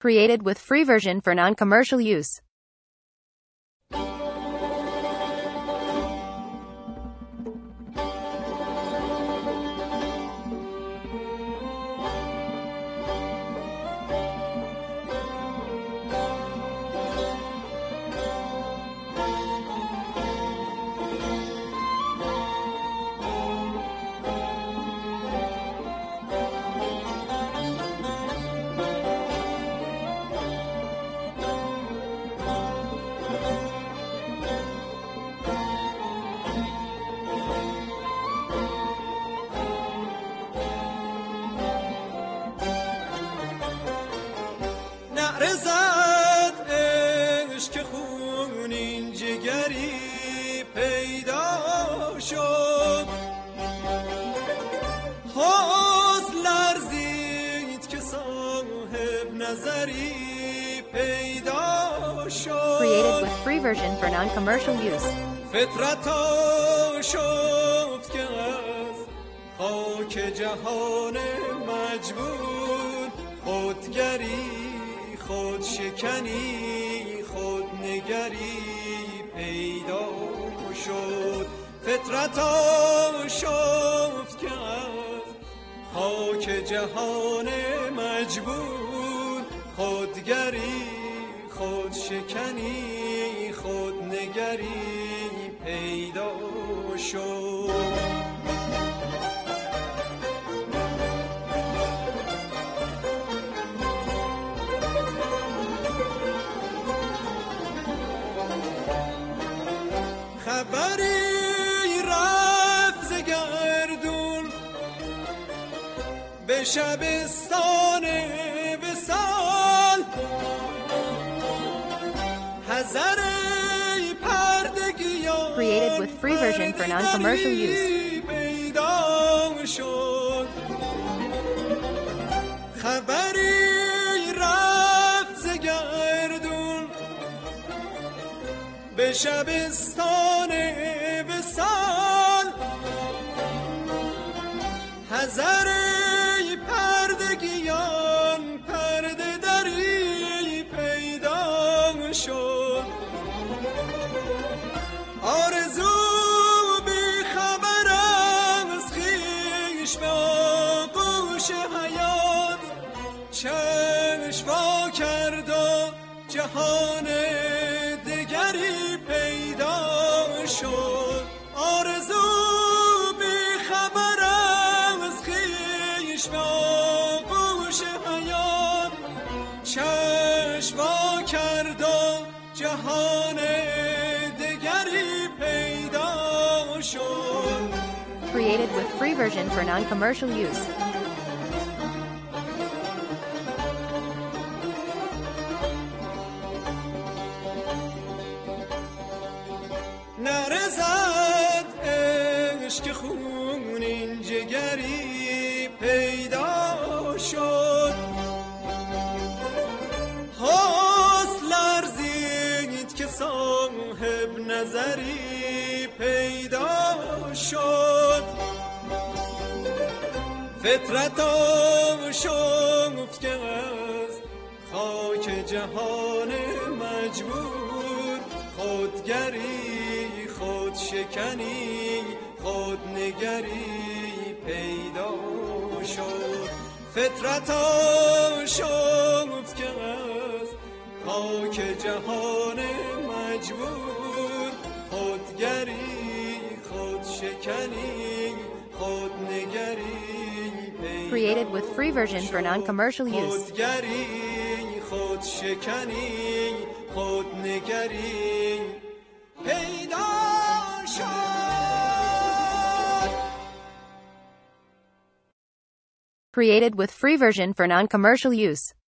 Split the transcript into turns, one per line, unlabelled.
Created with free version for non-commercial use.
رزد عشق خونین جگری پیدا شد، حوض لرزید که صاحب نظری پیدا شد.
Created with free version for non-commercial use.
فطرتا شفت که از خاک جهان مجبور خودگری، خود شکنی، خود نگری پیدا شد. فطرتا شفت که از خاک جهان مجبور خودگری، خود شکنی، خود نگری پیدا شد. خبری رفت ز گردون به شبستان وصال، حذر پردگیان
Created with free version for non-commercial use.
پیدا شد. خبری رفت ز گردون به شبستان وصال، حذر پردگیان پرده دری پیدا شد. آرزو بی خبر از خویش به آغوش حیات چشم وا کرد و جهان دگری پیدا شد. آرزو بی خبر از خویش به آغوش حیات چشم وا کرد و جهان دگری پیدا شد.
Created with free version for non-commercial use.
نرزد عشق خونین جگری پیدا شد، حوض لرزید که صاحب نظری پیدا شد. فطرتا شفت که از خاک جهان مجبور خودگری، خود شکنی، خود نگری پیدا شد. فطرتا شفت که از خاک جهان مجبور خودگری، خود شکنی، خود نگری
Created with free version for non-commercial use.
خودگری، خود شکنی، خود نگری پیدا شد.
Created with free version for non-commercial use.